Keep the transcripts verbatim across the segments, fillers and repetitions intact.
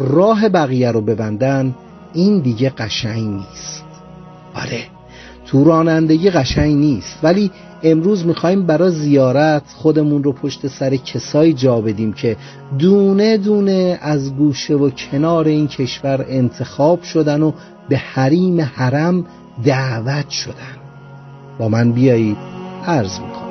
راه بقیه رو ببندن، این دیگه قشنگ نیست. آره تو رانندگی قشنگ نیست، ولی امروز میخوایم برای زیارت خودمون رو پشت سر کسایی جا بدیم که دونه دونه از گوشه و کنار این کشور انتخاب شدن و به حریم حرم دعوت شدن. با من بیایید عرض میکنم.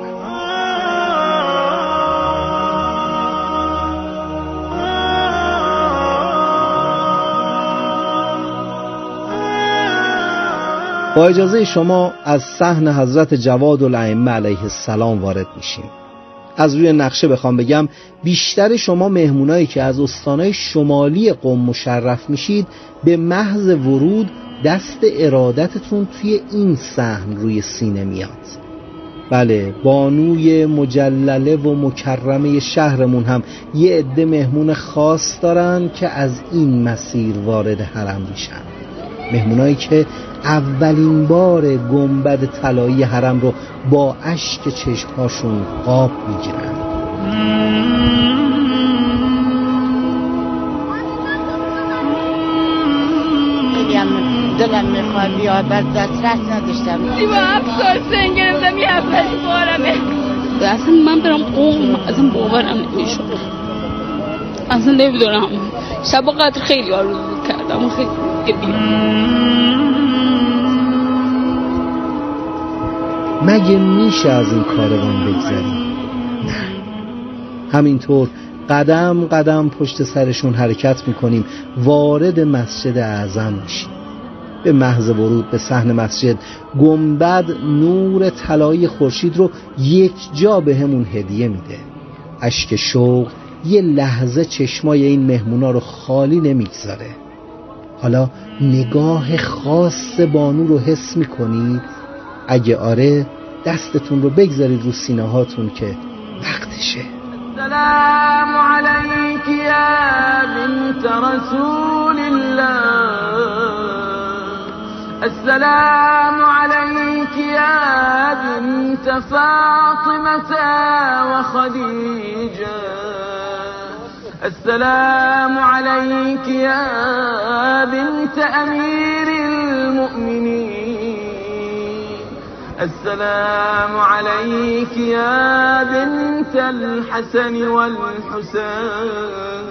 با اجازه شما از صحن حضرت جواد الائمه علیه السلام وارد میشیم. از روی نقشه بخوام بگم بیشتر شما مهمونایی که از استانهای شمالی قم مشرف میشید به محض ورود دست ارادتتون توی این صحن روی سینه میاد. بله بانوی مجلله و مکرمه شهرمون هم یه عده مهمون خاص دارن که از این مسیر وارد حرم میشن. مهمونایی که اولین بار گنبد طلایی حرم رو با اشک چشمهاشون قاب میگیرن. دلم میخواد بیاد بر دسترس نداشتم. دیگه افسار سن گرفتم یه اولی بارمه. اصلا من برم قوم اصلا باورم نمیشد. اصلا نمیدونم. شب و قدر خیلی آرزو کردم و خیلی مگه میشه از این کاروان بگذریم؟ نه. همینطور قدم قدم پشت سرشون حرکت میکنیم، وارد مسجد اعظم میشیم. به محض ورود به صحن مسجد گنبد نور طلایی خورشید رو یک جا به همون هدیه میده. اشک شوق یه لحظه چشمای این مهمونا رو خالی نمیگذاره. حالا نگاه خاص بانو رو حس میکنید؟ اگه آره دستتون رو بگذارید رو سینه هاتون که وقتشه. السلام علیک یا بنت رسول الله، السلام علیک یا بنت فاطمة و خدیجه، السلام علیک یا بنت امیر المؤمنین، السلام عليك يا بنت الحسن والحسين،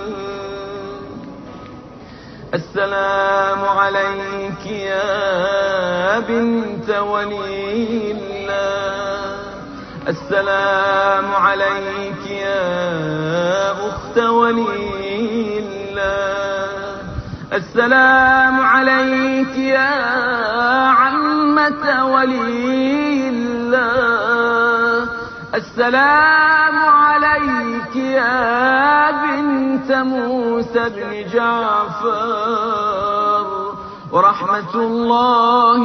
السلام عليك يا بنت ولي الله، السلام عليك يا أخت ولي الله، السلام عليك يا عمة ولي الله، السلام عليك يا بنت موسى بن جعفر ورحمة الله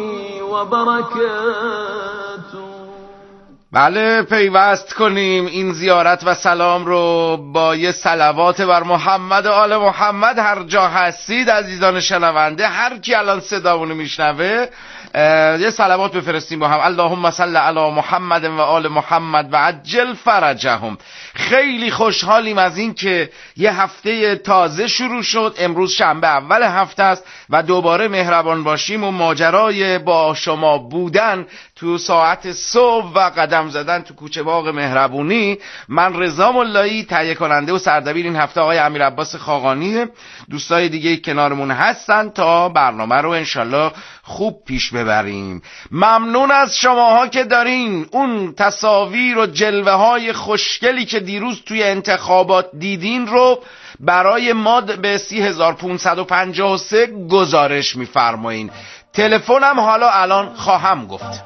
وبركاته. بله پیوست کنیم این زیارت و سلام رو با یه صلوات بر محمد و آل محمد. هر جا هستید عزیزان شنونده، هر کی الان صدامونو میشنوه یه صلوات بفرستیم با هم. اللهم صل علی محمد و آل محمد و عجل فرجهم. خیلی خوشحالیم از این که یه هفته تازه شروع شد. امروز شنبه اول هفته است و دوباره مهربان باشیم و ماجرای با شما بودن تو ساعت صبح و قدم زدن تو کوچه باغ مهربونی. من رضا ملایی تهیه کننده و سردبیر این هفته، آقای امیر عباس خاقانی، دوستای دیگه کنارمون هستن تا برنامه رو انشالله خوب پیش ببریم. ممنون از شماها که دارین اون تصاویر و جلوه های خوشگلی که دیروز توی انتخابات دیدین رو برای ما به سی هزار و پانصد و پنجاه و سه گزارش میفرمایین. تلفنم حالا الان خواهم گفت.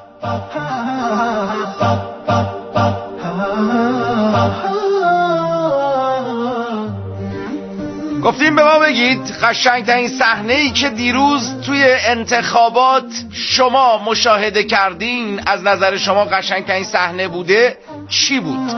گفتیم به ما بگید قشنگترین صحنه‌ای که دیروز توی انتخابات شما مشاهده کردین از نظر شما قشنگترین صحنه بوده چی بود؟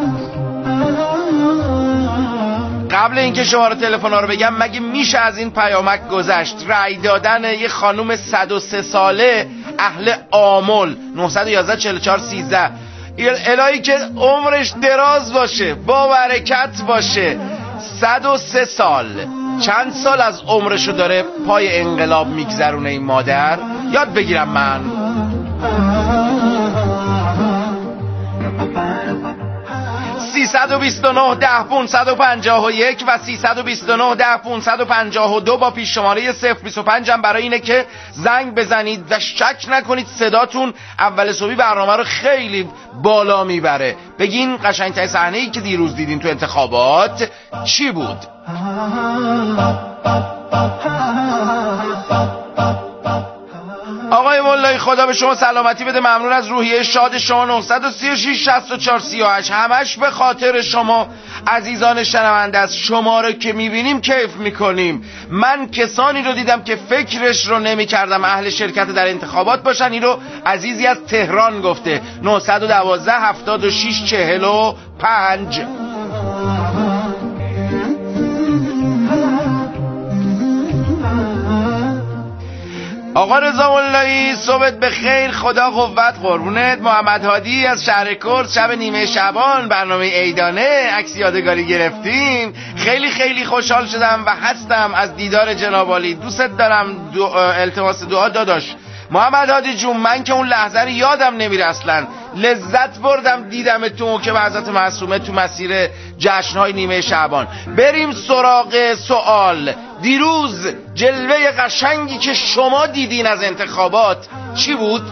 قبل اینکه شماره تلفن ها رو بگم، مگه میشه از این پیامک گذشت؟ رأی دادن یه خانوم صد و سه ساله اهل آمل، نه یک یک چهار چهار سیزده، الهی که عمرش دراز باشه، با برکت باشه. صد و سه سال چند سال از عمرشو داره پای انقلاب میگذرونه این مادر؟ یاد بگیرم من. سیصد و بیست و نه ده پانصد و پنجاه و یک و سیصد و بیست و نه ده پانصد و پنجاه و دو با پیش شماره صفر بیست و پنج هم برای اینه که زنگ بزنید و شک نکنید صداتون اول صبحی برنامه رو خیلی بالا میبره. بگین قشنگترین صحنه‌ای که دیروز دیدین تو انتخابات چی بود؟ آقای مولایی خدا به شما سلامتی بده. ممنون از روحیه شاد شما. نه سه شش شصت و چهار سی و هشت همش به خاطر شما عزیزان شنونده است. شما رو که میبینیم کیف میکنیم. من کسانی رو دیدم که فکرش رو نمی کردم اهل شرکت در انتخابات باشن. این رو عزیزی از تهران گفته. نه یک دو هفتاد و شش چهل و پنج. آقا رضا مولایی صبحت بخیر، خدا قوت، قربونت. محمد هادی از شهر کرد، شب نیمه شعبان برنامه عیدانه عکس یادگاری گرفتیم. خیلی خیلی خوشحال شدم و هستم از دیدار جناب عالی. دوست دارم. دو التماس دعا داداش. محمد هادی جون من که اون لحظه رو یادم نمیره اصلا. لذت بردم دیدم تو که به حضرت معصومه تو مسیر جشنهای نیمه شعبان. بریم سراغ سوال. دیروز جلوه قشنگی که شما دیدین از انتخابات چی بود؟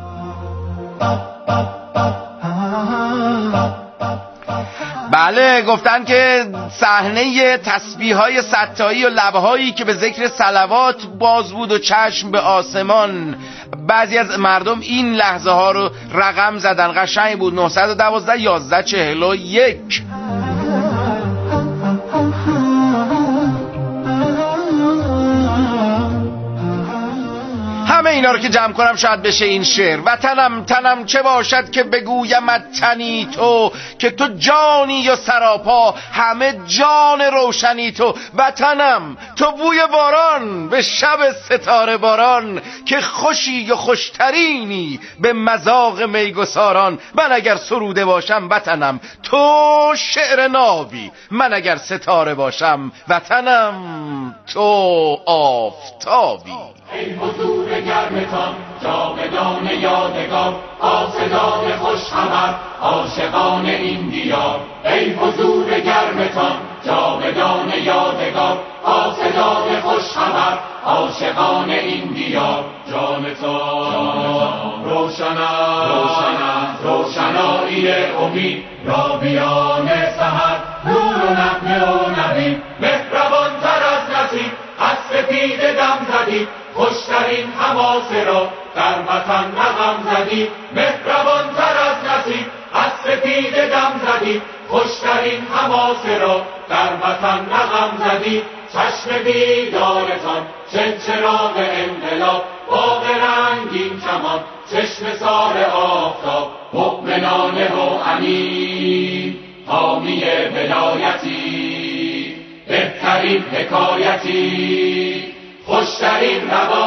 بله گفتن که صحنه تسبیح‌های ستایی و لب‌هایی که به ذکر صلوات باز بود و چشم به آسمان. بعضی از مردم این لحظه ها رو رقم زدن. قشنگ بود. نه یک دو یازده چهل و یک. همه اینا رو که جمع کنم شاید بشه این شعر. وطنم تنم چه باشد که بگویمت تنی تو، که تو جانی و سراپا همه جان روشنی تو. وطنم تو بوی باران به شب ستاره باران، که خوشی و خوشترینی به مذاق میگساران. من اگر سروده باشم وطنم تو شعر نابی، من اگر ستاره باشم وطنم تو آفتابی. ای حضور گرمتان جاودان یادگار، قاصدان خوش خبر عاشقان این دیار. ای حضور گرمتان جاودان یادگار، قاصدان خوش خبر عاشقان این دیار. جانتان روشن است روشنایی امید، یابیان سحر نور و نغمه و نوید. مهربان تر از نسیم از سپید دم زدی، خوشترین حماسه را در وطن رقم زدی. مهربان تر از نسیم از سپید دم زدی، خوشترین حماسه را در وطن رقم زدی. چشم بیدارتان چه چراغ انقلاب، باغ رنگین کمان چشم سار آفتاب. مؤمنانه و امین حامی ولایتی، بهترین حکایتی خوشترین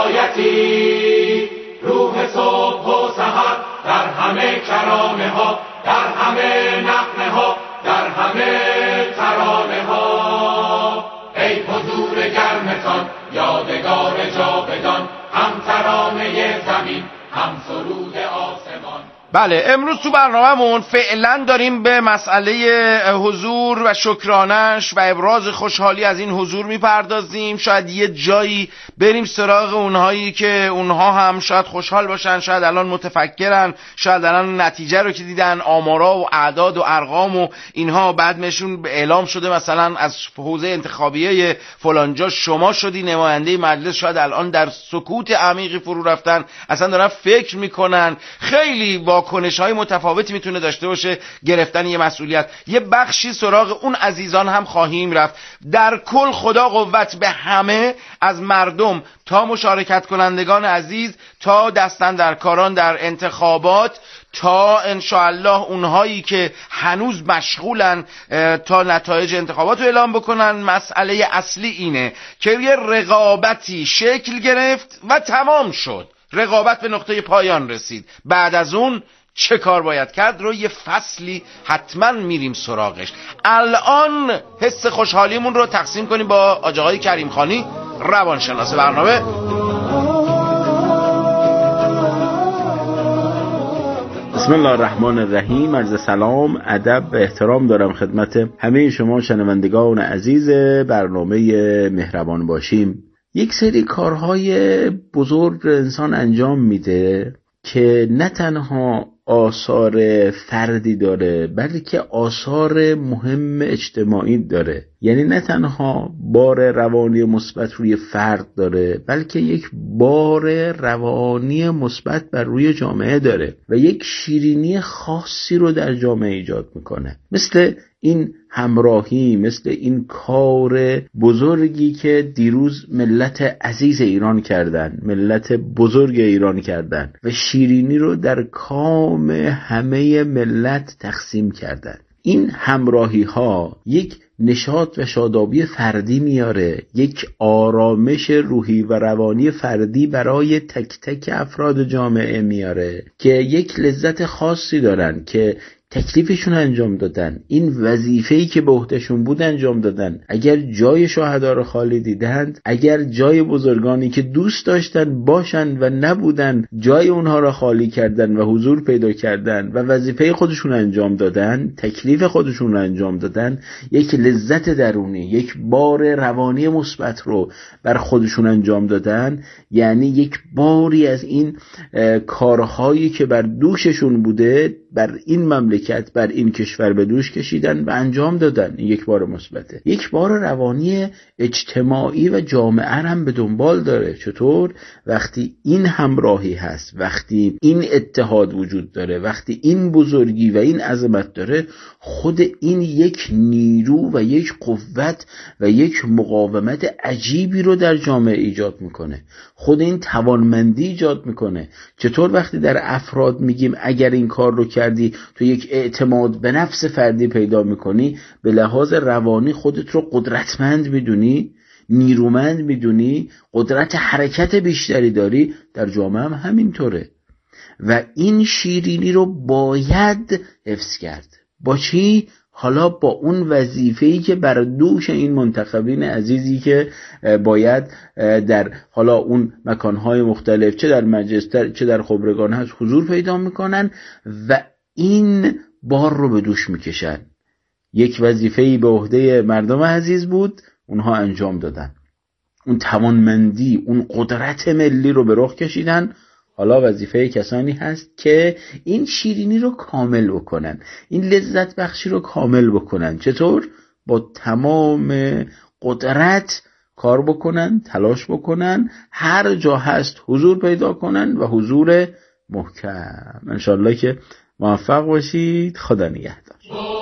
روایتی. روح صبح و سحر در همه کرانه ها، در همه نغمه ها، در همه ترانه ها. ای حضور گرمتان یادگار جاودان، هم ترانه زمین هم سرود آسمان. بله امروز تو برنامه‌مون فعلا داریم به مسئله حضور و شکرانش و ابراز خوشحالی از این حضور میپردازیم. شاید یه جایی بریم سراغ اونهایی که اونها هم شاید خوشحال باشن، شاید الان متفکرن، شاید الان نتیجه رو که دیدن آمارا و اعداد و ارقام و اینها بعدشون اعلام شده مثلا از حوزه انتخابیه فلانجا شما شدی نماینده مجلس، شاید الان در سکوت عمیقی فرو رفتن، اصلا دارن فکر میکنن. خیلی با واکنش‌های متفاوتی میتونه داشته باشه گرفتن یه مسئولیت. یه بخشی سراغ اون عزیزان هم خواهیم رفت. در کل خدا قوت به همه، از مردم تا مشارکت کنندگان عزیز تا دستاندرکاران در انتخابات تا انشاءالله اونهایی که هنوز مشغولن تا نتایج انتخابات رو اعلام بکنن. مسئله اصلی اینه که یه رقابتی شکل گرفت و تمام شد. رقابت به نقطه پایان رسید. بعد از اون چه کار باید کرد رو یه فصلی حتما میریم سراغش. الان حس خوشحالیمون رو تقسیم کنیم با آقای آقای کریم خانی، روانشناس برنامه. بسم الله الرحمن الرحیم. عرض سلام، ادب و احترام دارم خدمت همه شما شنوندگان عزیز برنامه مهربان باشیم. یک سری کارهای بزرگ انسان انجام میده که نه تنها آثار فردی داره بلکه آثار مهم اجتماعی داره. یعنی نه تنها بار روانی مثبت روی فرد داره بلکه یک بار روانی مثبت بر روی جامعه داره و یک شیرینی خاصی رو در جامعه ایجاد میکنه. مثل این همراهی، مثل این کار بزرگی که دیروز ملت عزیز ایران کردن، ملت بزرگ ایران کردن و شیرینی رو در کام همه ملت تقسیم کردن. این همراهی ها یک نشاط و شادابی فردی میاره، یک آرامش روحی و روانی فردی برای تک تک افراد جامعه میاره که یک لذت خاصی دارن که تکلیفشون انجام دادن، این وظیفه‌ای که به عهدهشون بود انجام دادن. اگر جای شهدا رو خالی دیدند، اگر جای بزرگانی که دوست داشتن باشن و نبودن جای اونها را خالی کردن و حضور پیدا کردن و وظیفه خودشون انجام دادن، تکلیف خودشون رو انجام دادن، یک لذت درونی، یک بار روانی مثبت رو بر خودشون انجام دادن، یعنی یک باری از این کارهایی که بر دوششون بوده بر این مملکت، بر این کشور به دوش کشیدن و انجام دادن. یک بار مثبته. یک بار روانی اجتماعی و جامعه هم به دنبال داره. چطور؟ وقتی این همراهی هست، وقتی این اتحاد وجود داره، وقتی این بزرگی و این عظمت داره، خود این یک نیرو و یک قوت و یک مقاومت عجیبی رو در جامعه ایجاد میکنه. خود این توانمندی ایجاد میکنه. چطور وقتی در افراد میگیم اگر این کار رو کردی تو یک اعتماد به نفس فردی پیدا میکنی، به لحاظ روانی خودت رو قدرتمند میدونی، نیرومند میدونی، قدرت حرکت بیشتری داری، در جامعه هم همینطوره. و این شیرینی رو باید حفظ کرد. با چی؟ حالا با اون وظیفه‌ای که بر دوش این منتخبین عزیزی که باید در حالا اون مکانهای مختلف، چه در مجلس چه در خبرگان هست، حضور پیدا میکنن و این بار رو به دوش میکشن. یک وظیفه‌ای به عهده مردم عزیز بود، اونها انجام دادن. اون توانمندی، اون قدرت ملی رو به رخ کشیدن. حالا وظیفه کسانی هست که این شیرینی رو کامل بکنن، این لذت بخشی رو کامل بکنن. چطور؟ با تمام قدرت کار بکنن، تلاش بکنن، هر جا هست حضور پیدا کنن و حضور محکم. انشالله که موفق باشید. خدا نگهدار.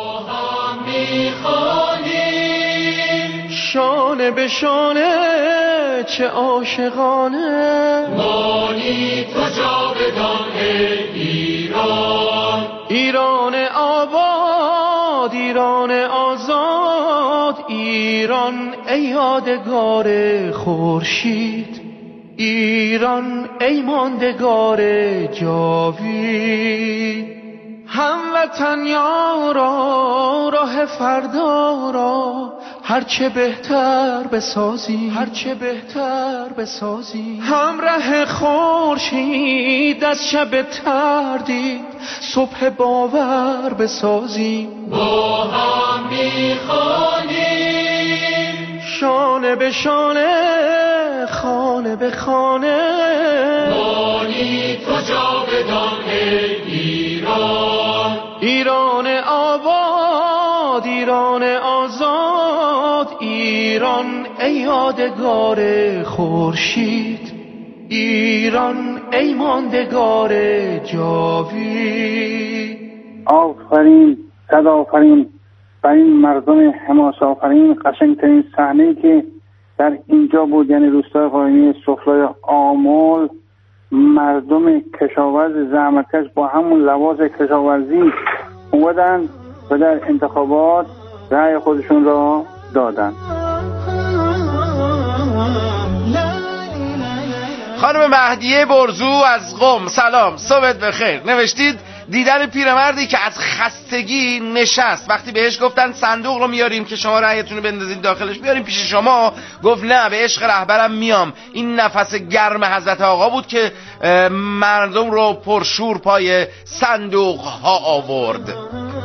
شانه به شانه چه عاشقانه، مانی تو جاودان ایران. ایران آباد، ایران آزاد، ایران ای یادگار خورشید، ایران ای ماندگار جاوید. هموطن یارا راه فردا را هرچه بهتر بسازی، هرچه بهتر بسازی. همراه خورشید از شب تردید صبح باور بسازی. با هم میخوانیم شانه به شانه، خانه به خانه، مانی تو جاودان ایران. ایران آباد، ایران آزاد، ایران ای یادگار خورشید، ایران ای ماندگار جاوید. آفرین، صد آفرین بر این مردم حماس آفرین. قشنگترین صحنه‌ای که در اینجا بود، یعنی روستای قاینی سفلای آمل، مردم کشاورز زحمتکش با همون لباس کشاورزی اومدن و در انتخابات رأی خودشون را دادن. خانم مهدیه برزو از قم، سلام، صبحت بخیر. نوشتید دیدن پیرمردی که از خستگی نشست. وقتی بهش گفتن صندوق رو میاریم که شما رأیتون رو بندازید داخلش، بیاریم پیش شما، گفت نه، به عشق رهبرم میام. این نفس گرم حضرت آقا بود که مردم رو پرشور پای صندوق ها آورد.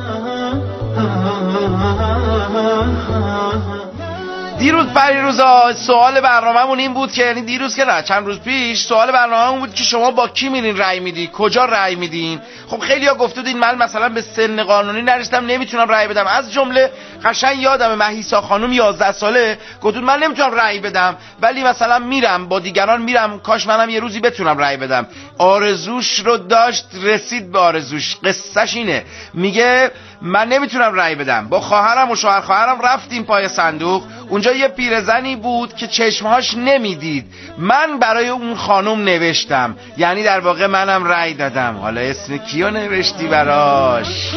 دیروز پریروزا سوال برنامه‌مون این بود که، یعنی دیروز که نه، چند روز پیش سوال برنامه‌مون بود که شما با کی میرین رأی میدی، کجا رأی میدین؟ خب خیلی‌ها گفتودین من مثلا به سن قانونی نرسیدم نمیتونم رأی بدم. از جمله قشنگ یادم مهیسا خانم یازده ساله گفت من نمیتونم رأی بدم ولی مثلا میرم با دیگران میرم، کاش منم یه روزی بتونم رأی بدم. آرزوش رو داشت، رسید به آرزوش. قصهش اینه، میگه من نمیتونم رأی بدم. با خواهرم و شوهر خواهرم رفتیم پای صندوق، اونجا یه پیرزنی بود که چشمهاش نمیدید. من برای اون خانم نوشتم، یعنی در واقع منم رأی دادم. حالا اسم کیو نوشتی براش؟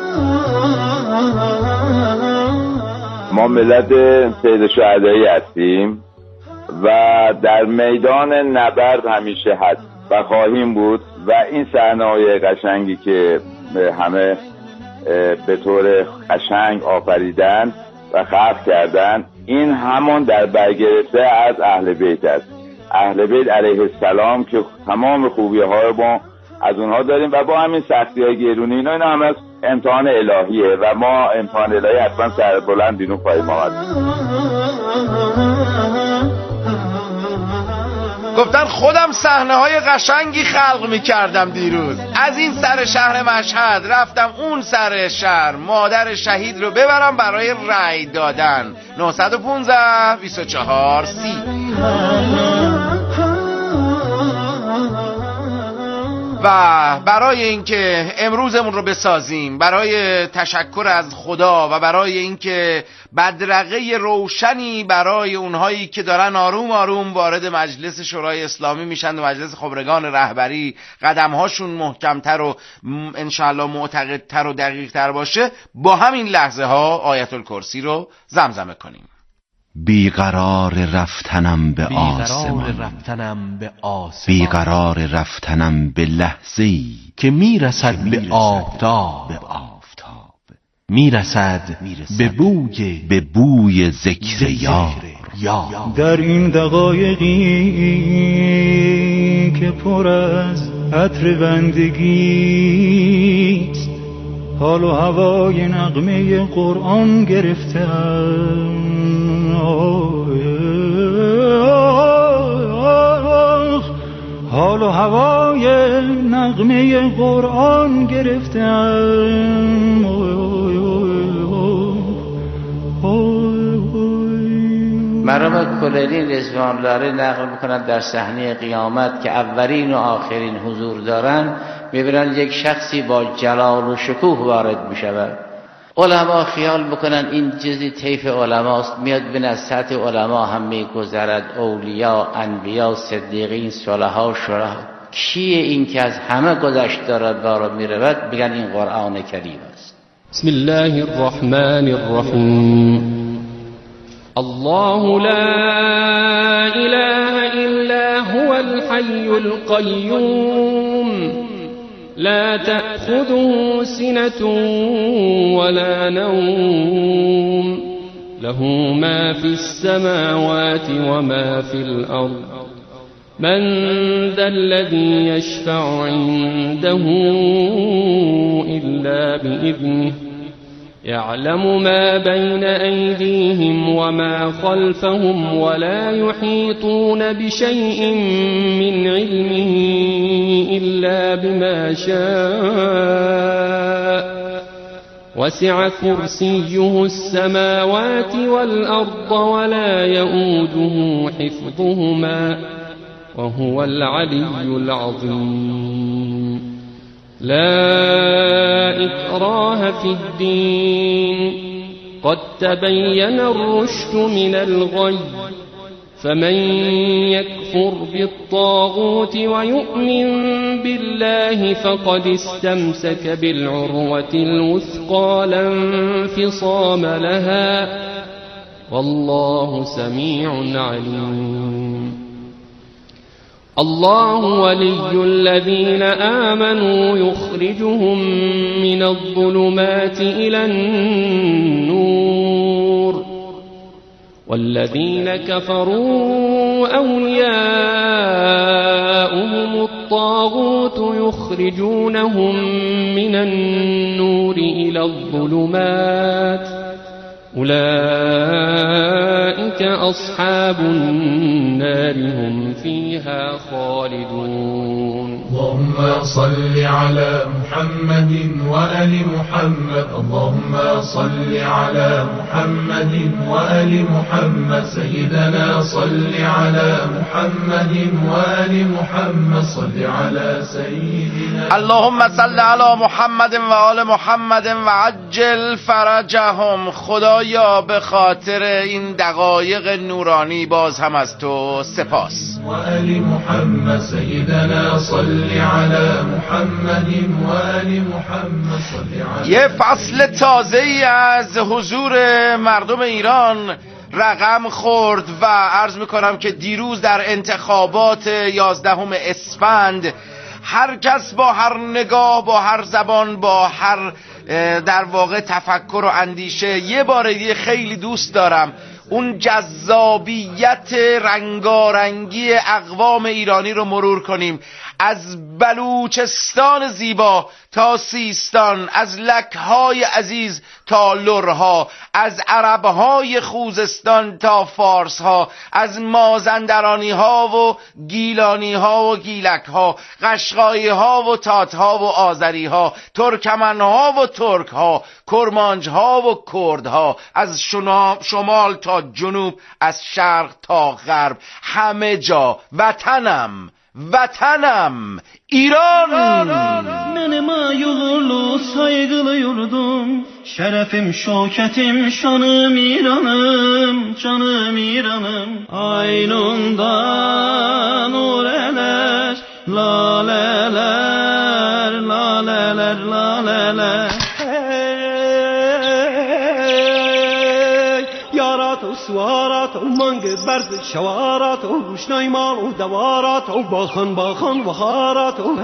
ما ملت سید شهدایی هستیم و در میدان نبرد همیشه هست و خواهیم بود و این صحنه‌های قشنگی که همه به طور قشنگ آفریدن و خلق کردن، این همون در برگرفته از اهل بیت است. اهل بیت علیه السلام که تمام خوبی ها رو با از اونها داریم و با همین سختی های گرونی اینا اینا هم از امتحان الهیه و ما امتحان الهی حتما سر بلند اینو خواهیم آمد. گفتن خودم صحنه های قشنگی خلق میکردم دیروز. از این سر شهر مشهد رفتم اون سر شهر مادر شهید رو ببرم برای رأی دادن. نه یک پنج بیست و چهار سی. و برای اینکه امروزمون رو بسازیم، برای تشکر از خدا و برای اینکه بدرقه روشنی برای اونهایی که دارن آروم آروم وارد مجلس شورای اسلامی میشن و مجلس خبرگان رهبری قدمهاشون محکمتر و انشاءالله معتقدتر و دقیقتر باشه، با همین لحظه ها آیت الکرسی رو زمزمه کنیم. بیقرار رفتنم به آسمان، بیقرار رفتنم به لحظه‌ای که میرسد به آفتاب، میرسد به بوی به بوی ذکر یار. در این دقایقی که پر از عطر بندگی است، حال و هوای نغمه قرآن گرفتم. حال و هوای نغمه قرآن گرفتم. مرحوم کلینی رضوان الله نقل میکنند در صحنه قیامت که اولین و آخرین حضور دارن، میبینن یک شخصی با جلال و شکوه وارد میشود. علما خیال بکنن این جزی طیف علماست، میاد بین از سطح علما هم میگذرد، اولیاء، انبیاء، صدیقین، صلحا، شرحا. کیه این که از همه گذشت دارد بارا میرود؟ بگن این قرآن کریم است. بسم الله الرحمن الرحیم. الله لا اله الا هو الحي القيوم لا تأخذه سنة ولا نوم له ما في السماوات وما في الأرض من ذا الذي يشفع عنده إلا بإذنه يعلم ما بين أيديهم وما خلفهم ولا يحيطون بشيء من علمه إلا بما شاء وسع كرسيه السماوات والأرض ولا يؤوده حفظهما وهو العلي العظيم. لا إكراه في الدين قد تبين الرشد من الغي فمن يكفر بالطاغوت ويؤمن بالله فقد استمسك بالعروة الوثقى لا انفصام لها والله سميع عليم. الله ولي الذين آمنوا يخرجهم من الظلمات إلى النور والذين كفروا أولياؤهم الطاغوت يخرجونهم من النور إلى الظلمات أولئك أصحاب النار هم فيها خالدون. اللهم صل على محمد وآل محمد. اللهم صل على محمد وآل محمد. سيدنا صل على محمد وآل محمد. صل على سيدنا. اللهم صل على محمد وآل محمد وعجل فرجهم. خدایا به خاطر این دقایق نورانی باز هم از تو سپاس. وآل محمد. سيدنا صل على محمد وآل محمد. صل على. یه فصل تازه‌ای از حضور مردم ایران رقم خورد و عرض میکنم که دیروز در انتخابات یازدهم اسفند هر کس با هر نگاه، با هر زبان، با هر در واقع تفکر و اندیشه، یه بار دیگه خیلی دوست دارم اون جذابیت رنگارنگی اقوام ایرانی رو مرور کنیم. از بلوچستان زیبا تا سیستان، از لکهای عزیز تا لرها، از عربهای خوزستان تا فارسها، از مازندرانی ها و گیلانی ها و گیلک ها، قشقایی ها و تات ها و آذری ها، ترکمن ها و ترک ها، کرمانج ها و کرد ها، از شمال تا جنوب، از şark تا غرب، همه جا وطنم vatanım İran. Benim yurlu saygılı yurdum, şerefim şöhretim şanım İranım, canım İranım. Aynundan nureler, laleler, laleler, laleler. سوارات و منگ برد شوارات و روشنای مال و دوارات و باخن باخن و خارات و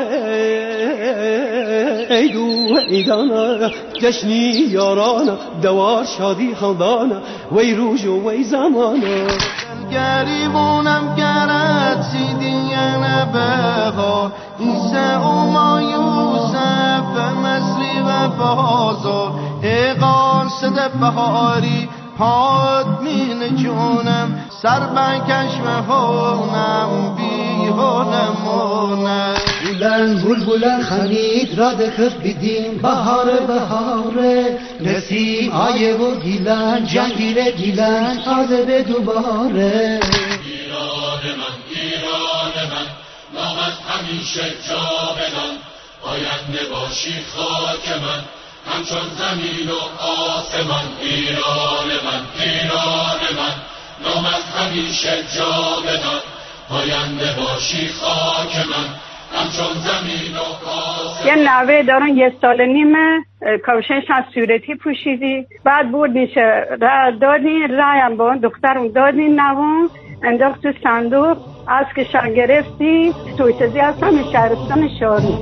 ای دو ایدانا جشنی یارانا دوار شادی خاندانا وی روز و وی زمانا گریبونم گرد سیدیانه بخار ایسه و مایوسه به مصری و بازار ایقان سده بهاری پاد مین جونم سر بکش و هونم بی هونمونم بلند بلبلن خرید را دخت بدیم بهار بهاره نسیم آیه و گیلن جنگیر گیلن تازه به دوباره. ایران من ایران من نامت همیشه جاودان آینده باشی خاک من همچون زمین و آسمان. ایران من ایران من نامت همیشه جاودان پاینده باشی خاک من همچون زمین و آسمان. یه نوه دارن یه سال نیمه کاوشنش از صورتی پوشیدی بعد بود میشه دادین رایم با دخترم دادین نوان انداخت تو صندوق از که شا گرفتی تویتزی از همه شهرستان شاری.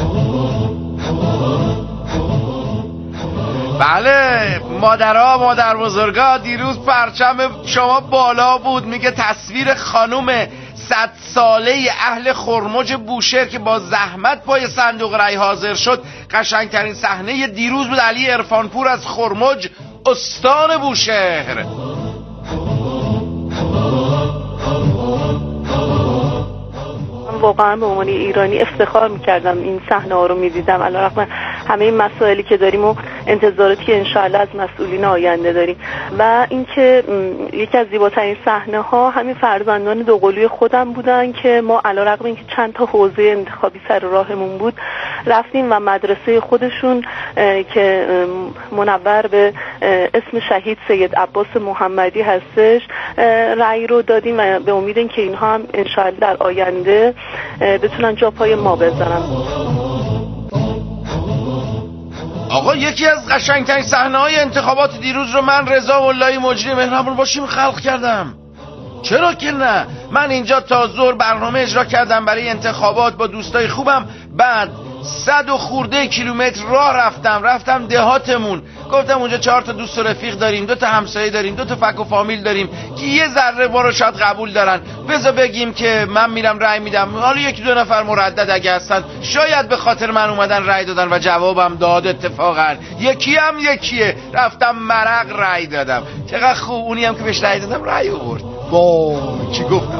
بله مادرها مادر بزرگا دیروز پرچم شما بالا بود. میگه تصویر خانوم صد ساله اهل خرمج بوشهر که با زحمت پای صندوق رای حاضر شد قشنگترین صحنه دیروز بود. علی عرفانپور از خرمج استان بوشهر. واقعا به عنوان ایرانی افتخار میکردم این صحنه ها رو میدیدم علیرغم همه این مسائلی که داریم و انتظاراتی که انشاءالله از مسئولین آینده داریم. و اینکه یکی از زیباترین صحنه ها همین فرزندان دوقلوی خودم بودن که ما علیرغم اینکه چند تا حوزه انتخابی سر راهمون بود رفتیم و مدرسه خودشون که منور به اسم شهید سید عباس محمدی هستش رأی رو دادیم و به امید اینکه اینها هم انشاءالله در آینده بتونن جا پای ما بذارن. آقا یکی از قشنگترین صحنه‌های انتخابات دیروز رو من رضا واللهی مجری مهربون باشیم خلق کردم. چرا که نه؟ من اینجا تا ظهر برنامه اجرا کردم برای انتخابات با دوستای خوبم، بعد صد و خورده کیلومتر راه رفتم رفتم دهاتمون، گفتم اونجا چهار تا دوست و رفیق داریم، دو تا همسایه داریم، دو تا فک و فامیل داریم که یه ذره ما رو شاید قبول دارن، بذار بگیم که من میرم رأی میدم، حالا یکی دو نفر مردد اگه هستن شاید به خاطر من اومدن رأی دادن و جوابم داد. اتفاقا یکی هم یکیه، رفتم مرق رأی دادم. چقدر خوب، اونی هم که بهش رأی دادم رأی آورد. وای چی گفتم.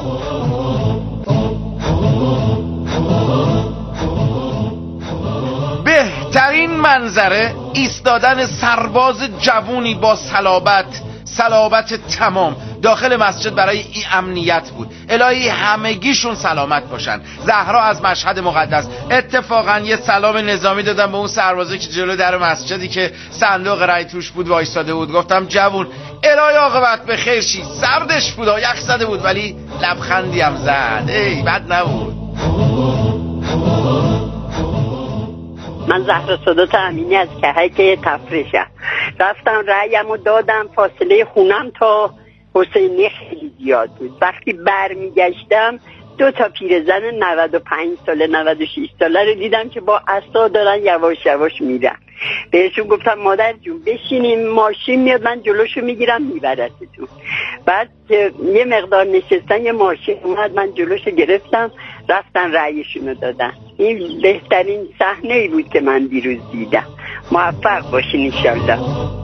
بهترین منظره ایستادن سرباز جوونی با صلابت صلابت تمام داخل مسجد برای این امنیت بود. الهی همگیشون سلامت باشن. زهرا از مشهد مقدس اتفاقا یه سلام نظامی دادم به اون سربازه که جلو در مسجدی که صندوق رای توش بود وایساده بود. گفتم جوون الهی عاقبت به خیر شی. سردش بود، یخ زده بود ولی لبخندی هم زد. ای بد نبود. من زهرا سادات امینی از کهک تفریشم. رفتم رأیم و دادم. فاصله خونم تا حسینی خیلی زیاد بود. وقتی برمیگشتم دو تا پیرزن نود و پنج ساله نود و شش ساله رو دیدم که با عصا دارن یواش یواش میرن. بهشون گفتم مادر جون بشینیم، ماشین میاد من جلوشو میگیرم میبرتتون. بعد که یه مقدار نشستن یه ماشین اومد من جلوشو گرفتم، رفتن رأیشونو دادن. این بهترین صحنه ای بود که من دیروز دیدم. موفق باشین انشالله.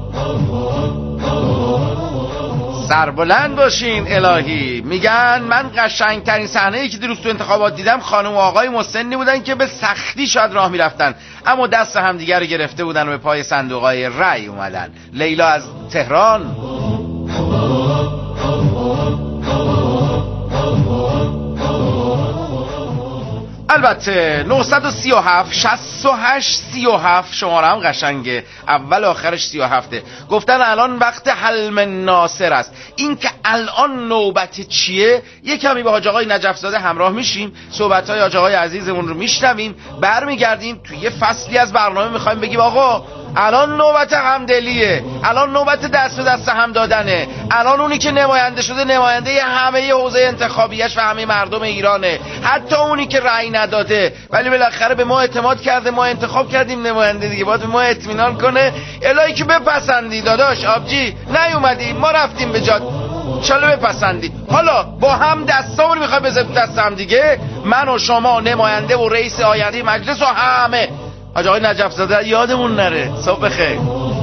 سربلند باشین الهی. میگن من قشنگترین صحنه‌ای که دیروز تو انتخابات دیدم خانم و آقای مسنی بودن که به سختی شاید راه میرفتن اما دست همدیگر رو گرفته بودن و به پای صندوقای رأی اومدن. لیلا از تهران. البته نهصد و سی و هفت شصت و هشت سی و هفت شماره هم قشنگه، اول آخرش سی و هفته. گفتن الان وقت حلم ناصر است. این که الان نوبت چیه؟ یک کمی با حاج آقای نجف زاده همراه میشیم، صحبت‌های حاج آقای عزیزمون رو میشنویم، برمیگردیم توی یه فصلی از برنامه میخوایم بگیم آقا الان نوبت همدلیه، الان نوبت دست به دست هم دادنه، الان اونی که نماینده شده نماینده همه حوزه انتخابیش و همه مردم ایرانه، حتی اونی که رأی نداده ولی بالاخره به ما اعتماد کرده، ما انتخاب کردیم نماینده دیگه، باید به ما اطمینان کنه. الهی که بپسندی داداش آبجی، نیومدی ما رفتیم به جاد، انشالله بپسندی. حالا با هم دستامون میخوای بذاریم دست هم دیگه، من و شما نماینده و رئیس آینده مجلس و همه. حاج آقای نجف زاده یادمون نره. صبح بخیر.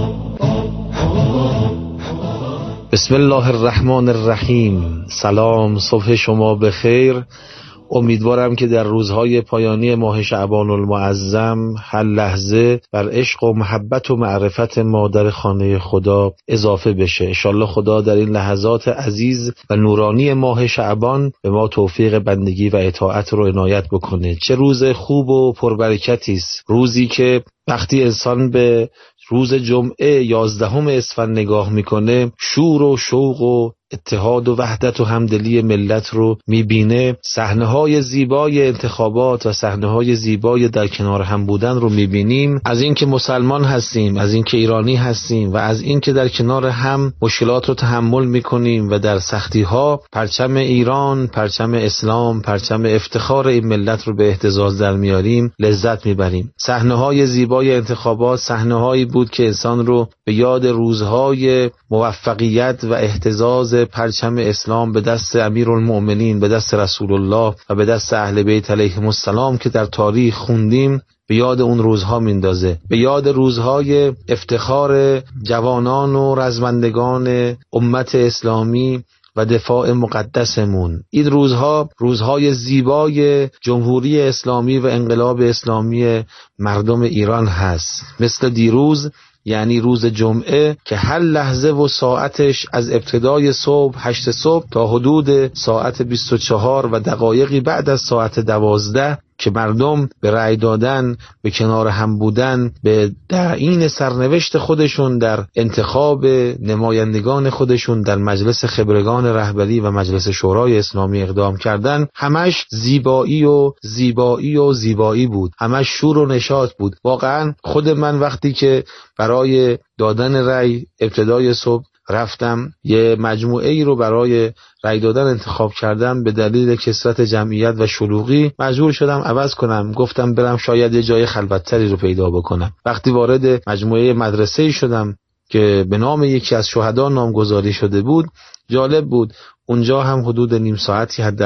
بسم الله الرحمن الرحیم. سلام، صبح شما بخیر. امیدوارم که در روزهای پایانی ماه شعبان المعظم هر لحظه بر عشق و محبت و معرفت ما در خانه خدا اضافه بشه. انشالله خدا در این لحظات عزیز و نورانی ماه شعبان به ما توفیق بندگی و اطاعت رو عنایت بکنه. چه روز خوب و پربرکتی است، روزی که وقتی انسان به روز جمعه یازدهم اسفند نگاه میکنه شور و شوق و اتحاد و وحدت و همدلی ملت رو میبینه، صحنه‌های زیبای انتخابات و صحنه‌های زیبای در کنار هم بودن رو میبینیم. از اینکه مسلمان هستیم، از اینکه ایرانی هستیم و از اینکه در کنار هم مشکلات رو تحمل میکنیم و در سختی‌ها پرچم ایران، پرچم اسلام، پرچم افتخار این ملت رو به اهتزاز در میاریم لذت میبریم. صحنه‌های زیبای انتخابات صحنه‌هایی بود که انسان رو به یاد روزهای موفقیت و اهتزاز پرچم اسلام به دست امیرالمؤمنین، به دست رسول الله و به دست اهل بیت علیهم السلام که در تاریخ خوندیم به یاد اون روزها میندازه، به یاد روزهای افتخار جوانان و رزمندگان امت اسلامی و دفاع مقدسمون. این روزها روزهای زیبای جمهوری اسلامی و انقلاب اسلامی مردم ایران هست، مثل دیروز یعنی روز جمعه که هر لحظه و ساعتش از ابتدای صبح هشت صبح تا حدود ساعت بیست و چهار و دقایقی بعد از ساعت دوازده که مردم به رأی دادن، به کنار هم بودن، به تعیین سرنوشت خودشون در انتخاب نمایندگان خودشون در مجلس خبرگان رهبری و مجلس شورای اسلامی اقدام کردن، همش زیبایی و زیبایی و زیبایی بود، همش شور و نشاط بود. واقعا خود من وقتی که برای دادن رأی ابتدای صبح رفتم یه مجموعه ای رو برای رای دادن انتخاب کردم. به دلیل کثرت جمعیت و شلوغی مجبور شدم عوض کنم. گفتم برم شاید یه جای خلوت‌تری رو پیدا بکنم. وقتی وارد مجموعه مدرسه‌ای شدم که به نام یکی از شهدا نامگذاری شده بود، جالب بود. اونجا هم حدود نیم ساعتی حد